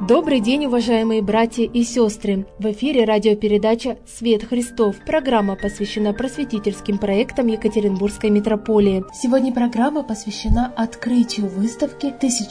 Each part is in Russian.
Добрый день, уважаемые братья и сестры! В эфире радиопередача «Свет Христов». Программа посвящена просветительским проектам Екатеринбургской митрополии. Сегодня программа посвящена открытию выставки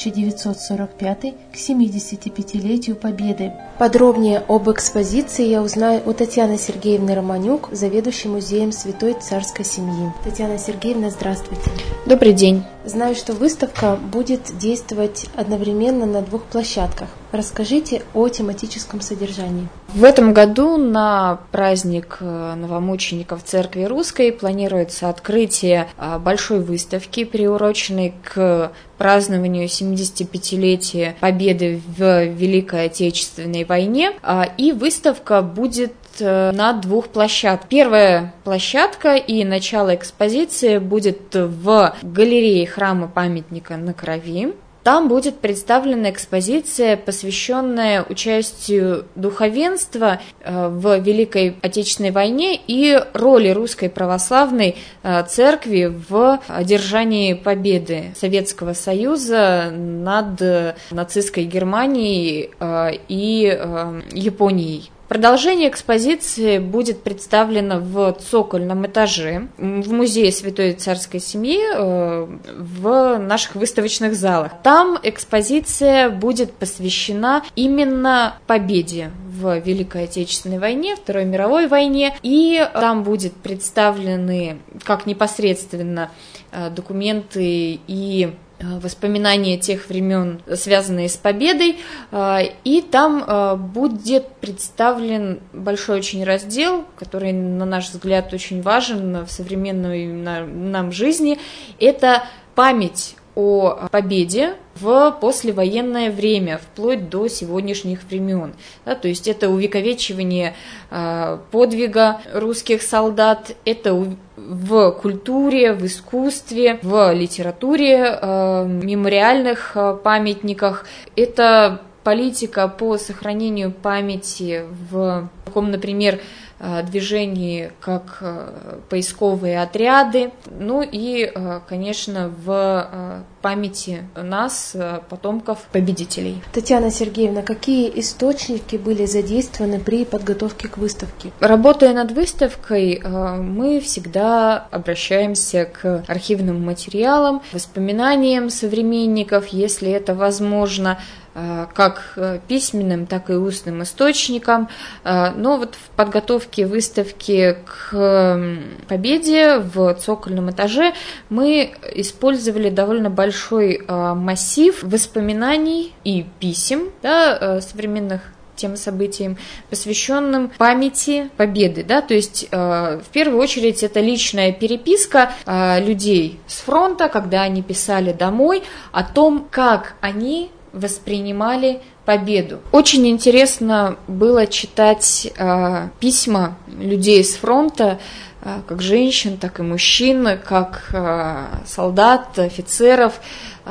1945 к 75-летию Победы. Подробнее об экспозиции я узнаю у Татьяны Сергеевны Романюк, заведующей музеем Святой Царской Семьи. Татьяна Сергеевна, здравствуйте. Добрый день. Знаю, что выставка будет действовать одновременно на 2 площадках. Расскажите о тематическом содержании. В этом году на праздник новомучеников Церкви Русской планируется открытие большой выставки, приуроченной к празднованию 75-летия Победы в Великой Отечественной войне. И выставка будет на 2 площадках. Первая площадка и начало экспозиции будет в галерее храма-памятника на Крови. Там будет представлена экспозиция, посвященная участию духовенства в Великой Отечественной войне и роли Русской Православной Церкви в одержании победы Советского Союза над нацистской Германией и Японией. Продолжение экспозиции будет представлено в цокольном этаже в музее Святой Царской Семьи в наших выставочных залах. Там экспозиция будет посвящена именно победе в Великой Отечественной войне, Второй мировой войне, и там будут представлены как непосредственно документы и воспоминания тех времен, связанные с победой, и там будет представлен большой очень раздел, который, на наш взгляд, очень важен в современной нам жизни. Это память о победе в послевоенное время, вплоть до сегодняшних времен. Да, то есть это увековечивание подвига русских солдат, это в культуре, в искусстве, в литературе, мемориальных памятниках. Это политика по сохранению памяти в таком, например, движении, как поисковые отряды, ну и, конечно, в памяти нас, потомков победителей. Татьяна Сергеевна, какие источники были задействованы при подготовке к выставке? Работая над выставкой, мы всегда обращаемся к архивным материалам, воспоминаниям современников, если это возможно, как письменным, так и устным источникам. Но вот в подготовке выставки к победе в цокольном этаже мы использовали довольно большой массив воспоминаний и писем, да, современных тем событиям, посвященным памяти победы. Да? То есть, в первую очередь, это личная переписка людей с фронта, когда они писали домой о том, как они воспринимали победу. Очень интересно было читать письма людей с фронта, как женщин, так и мужчин, как солдат, офицеров,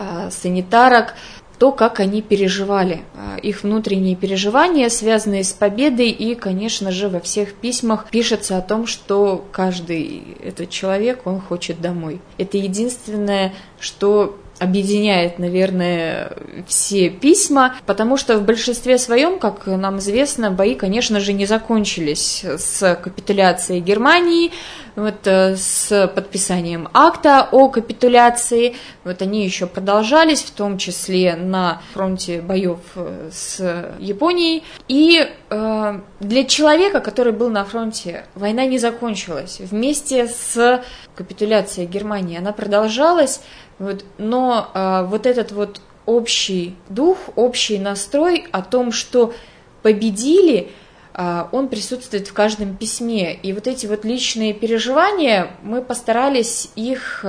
санитарок, то, как они переживали, их внутренние переживания, связанные с победой, и, конечно же, во всех письмах пишется о том, что каждый этот человек, он хочет домой. Это единственное, что объединяет, наверное, все письма, потому что в большинстве своем, как нам известно, бои, конечно же, не закончились с капитуляцией Германии, вот, с подписанием акта о капитуляции. Вот они еще продолжались, в том числе на фронте боев с Японией. И для человека, который был на фронте, война не закончилась. Вместе с капитуляцией Германии она продолжалась. Вот, но вот этот вот общий дух, общий настрой о том, что победили, он присутствует в каждом письме. И вот эти вот личные переживания, мы постарались их,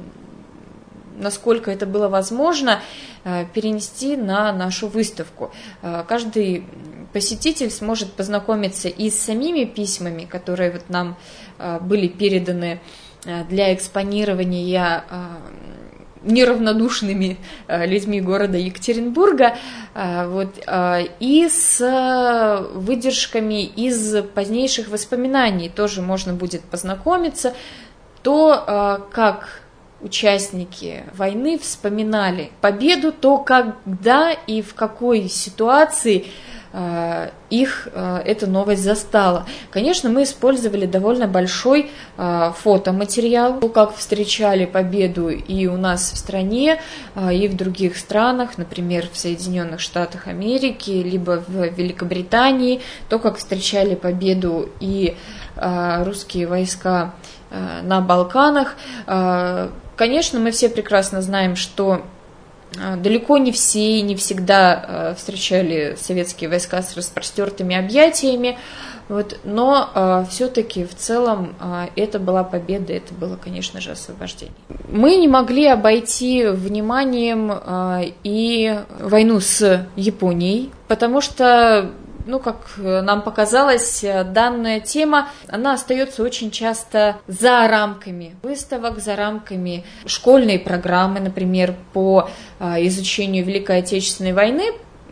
насколько это было возможно, перенести на нашу выставку. Каждый посетитель сможет познакомиться и с самими письмами, которые вот нам были переданы для экспонирования неравнодушными людьми города Екатеринбурга, вот, и с выдержками из позднейших воспоминаний тоже можно будет познакомиться, то, как участники войны вспоминали победу, то когда и в какой ситуации их эта новость застала. Конечно, мы использовали довольно большой фотоматериал, как встречали победу и у нас в стране, и в других странах, например, в Соединенных Штатах Америки, либо в Великобритании, то, как встречали победу и русские войска на Балканах. Конечно, мы все прекрасно знаем, что далеко не все и не всегда встречали советские войска с распростертыми объятиями, но все-таки в целом это была победа, это было, конечно же, освобождение. Мы не могли обойти вниманием и войну с Японией, потому что, как нам показалось, данная тема, она остается очень часто за рамками выставок, за рамками школьной программы, например, по изучению Великой Отечественной войны.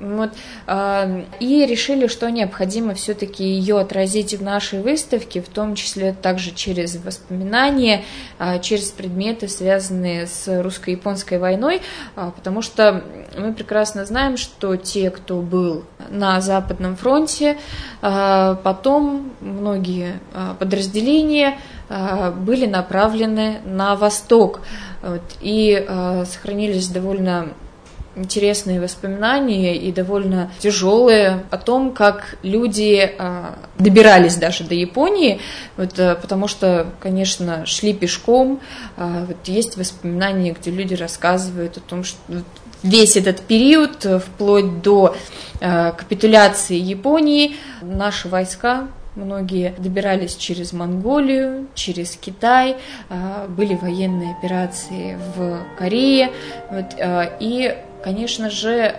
И решили, что необходимо все-таки ее отразить в нашей выставке, в том числе также через воспоминания, через предметы, связанные с русско-японской войной, потому что мы прекрасно знаем, что те, кто был на Западном фронте, потом многие подразделения были направлены на восток, и сохранились довольно интересные воспоминания и довольно тяжелые о том, как люди добирались даже до Японии, потому что, конечно, шли пешком. Есть воспоминания, где люди рассказывают о том, что весь этот период, вплоть до капитуляции Японии, наши войска, многие добирались через Монголию, через Китай, были военные операции в Корее, и, конечно же,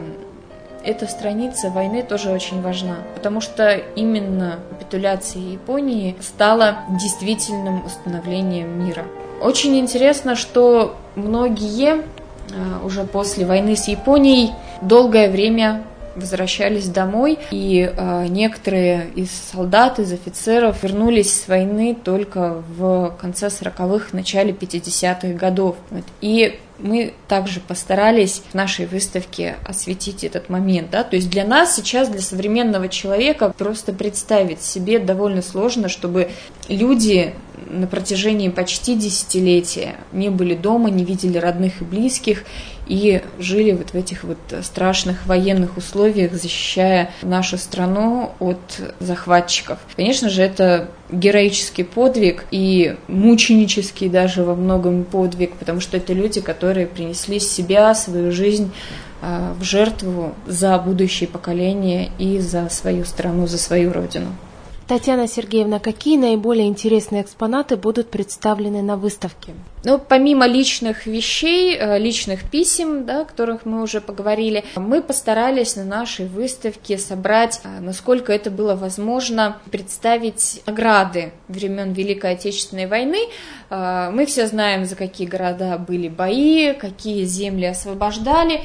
эта страница войны тоже очень важна, потому что именно капитуляция Японии стала действительным установлением мира. Очень интересно, что многие уже после войны с Японией долгое время возвращались домой, и некоторые из солдат, из офицеров вернулись с войны только в конце 40-х, начале 50-х годов. И мы также постарались в нашей выставке осветить этот момент. То есть для нас сейчас, для современного человека, просто представить себе довольно сложно, чтобы люди на протяжении почти десятилетия не были дома, не видели родных и близких и жили в этих страшных военных условиях, защищая нашу страну от захватчиков. Конечно же, это героический подвиг и мученический даже во многом подвиг, потому что это люди, которые принесли себя, свою жизнь в жертву за будущее поколение и за свою страну, за свою родину. Татьяна Сергеевна, какие наиболее интересные экспонаты будут представлены на выставке? Помимо личных вещей, личных писем, о которых мы уже поговорили, мы постарались на нашей выставке собрать, насколько это было возможно, представить награды времен Великой Отечественной войны. Мы все знаем, за какие города были бои, какие земли освобождали,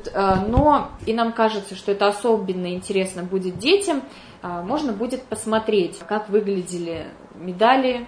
но и нам кажется, что это особенно интересно будет детям. Можно будет посмотреть, как выглядели медали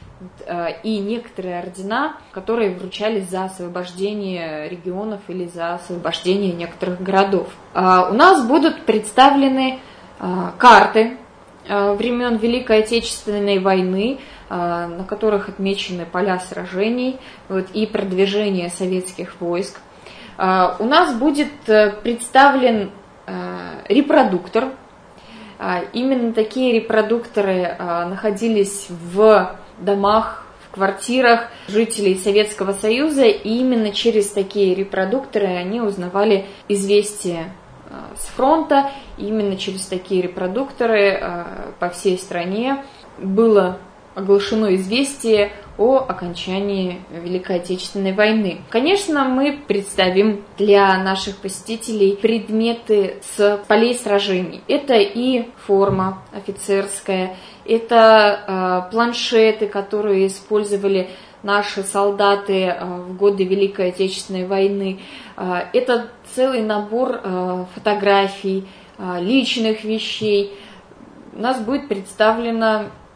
и некоторые ордена, которые вручались за освобождение регионов или за освобождение некоторых городов. У нас будут представлены карты времен Великой Отечественной войны, на которых отмечены поля сражений и продвижение советских войск. У нас будет представлен репродуктор. Именно такие репродукторы находились в домах, в квартирах жителей Советского Союза, и именно через такие репродукторы они узнавали известия с фронта. Именно через такие репродукторы по всей стране было оглашено известие о окончании Великой Отечественной войны. Конечно, мы представим для наших посетителей предметы с полей сражений. Это и форма офицерская, это планшеты, которые использовали наши солдаты в годы Великой Отечественной войны. Это целый набор фотографий, личных вещей. У нас будет представлена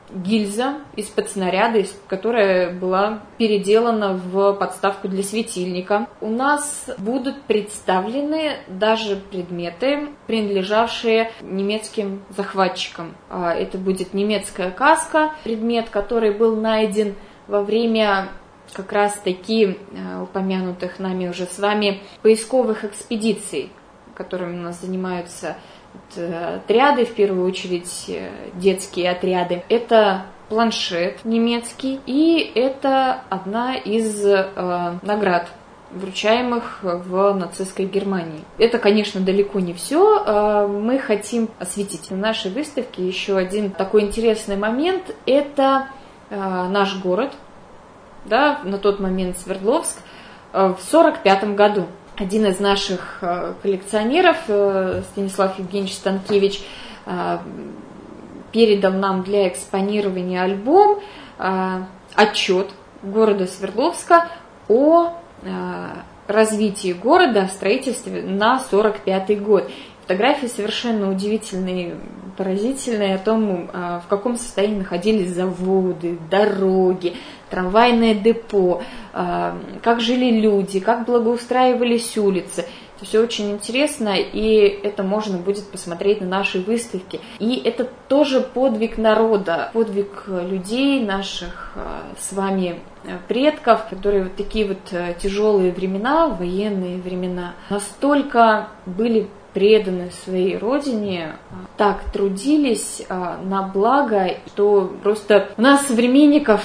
гильза из-под снаряда, которая была переделана в подставку для светильника. У нас будут представлены даже предметы, принадлежавшие немецким захватчикам. Это будет немецкая каска, предмет, который был найден во время как раз-таки упомянутых нами уже с вами поисковых экспедиций, которыми у нас занимаются отряды, в первую очередь детские отряды. Это планшет немецкий, и это одна из наград, вручаемых в нацистской Германии. Это, конечно, далеко не все. Мы хотим осветить в нашей выставке еще один такой интересный момент. Это наш город, да, на тот момент Свердловск, в 1945 году. Один из наших коллекционеров, Станислав Евгеньевич Станкевич, передал нам для экспонирования альбом, отчет города Свердловска о развитии города, о строительстве на 1945 год. Фотографии совершенно удивительные, поразительные о том, в каком состоянии находились заводы, дороги, трамвайное депо, как жили люди, как благоустраивались улицы. Это все очень интересно, и это можно будет посмотреть на нашей выставке. И это тоже подвиг народа, подвиг людей, наших с вами предков, которые вот такие вот тяжелые времена, военные времена, настолько были преданы своей родине, так трудились на благо, что просто у нас, современников,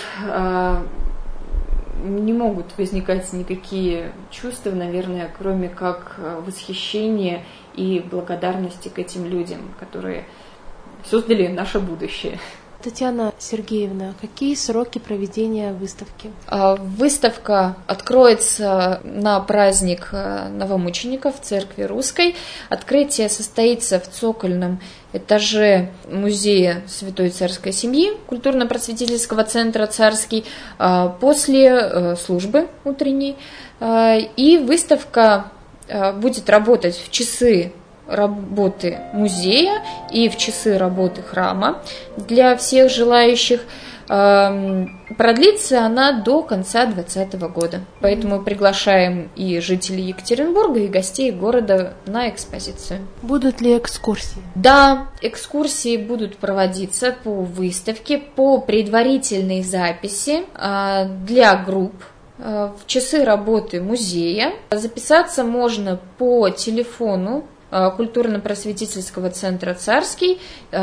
не могут возникать никакие чувства, наверное, кроме как восхищения и благодарности к этим людям, которые создали наше будущее. Татьяна Сергеевна, какие сроки проведения выставки? Выставка откроется на праздник новомучеников в Церкви Русской. Открытие состоится в цокольном этаже музея Святой Царской Семьи, культурно-просветительского центра «Царский», после службы утренней. И выставка будет работать в часы работы музея и в часы работы храма для всех желающих. Продлится она до конца 2020 года. Поэтому приглашаем и жителей Екатеринбурга, и гостей города на экспозицию. Будут ли экскурсии? Да, экскурсии будут проводиться по выставке, по предварительной записи для групп. В часы работы музея записаться можно по телефону культурно-просветительского центра «Царский»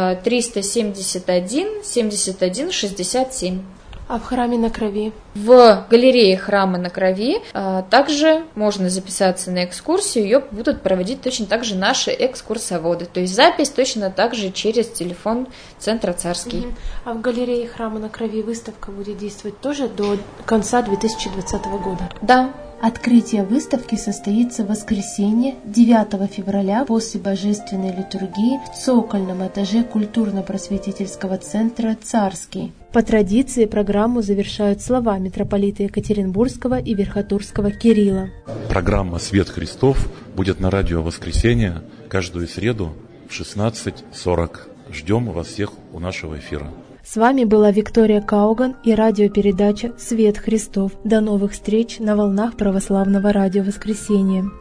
371 71 67. А в храме на Крови? В галерее храма на Крови также можно записаться на экскурсию, ее будут проводить точно так же наши экскурсоводы. То есть запись точно так же через телефон центра «Царский». А в галерее храма на Крови выставка будет действовать тоже до конца 2020 года? Да. Открытие выставки состоится в воскресенье, 9 февраля, после божественной литургии в цокольном этаже культурно-просветительского центра «Царский». По традиции программу завершают слова митрополита Екатеринбургского и Верхотурского Кирилла. Программа «Свет Христов» будет на радио «Воскресенье» каждую среду в 16:40. Ждем вас всех у нашего эфира. С вами была Виктория Кауган и радиопередача «Свет Христов». До новых встреч на волнах православного радио «Воскресенье».